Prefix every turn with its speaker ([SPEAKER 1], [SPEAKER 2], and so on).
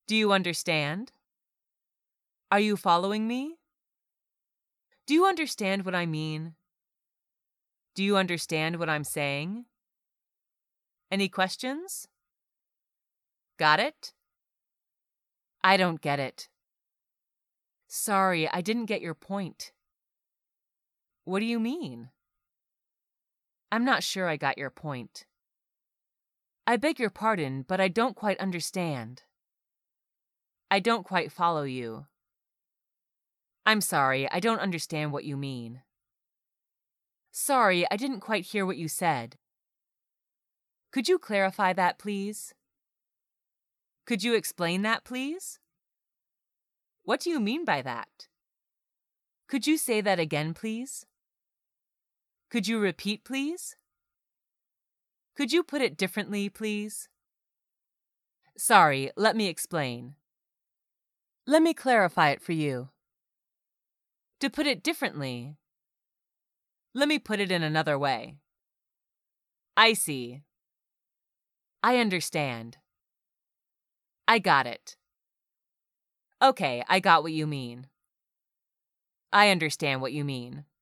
[SPEAKER 1] Do you understand? Are you following me? Do you understand what I mean? Do you understand what I'm saying? Any questions? Got it? I don't get it. Sorry, I didn't get your point. What do you mean? I'm not sure I got your point. I beg your pardon, but I don't quite understand. I don't quite follow you. I'm sorry, I don't understand what you mean. Sorry, I didn't quite hear what you said. Could you clarify that, please? Could you explain that, please? What do you mean by that? Could you say that again, please? Could you repeat, please? Could you put it differently, please? Sorry, let me explain. Let me clarify it for you. To put it differently, let me put it in another way. I see. I understand. I got it. Okay, I got what you mean. I understand what you mean.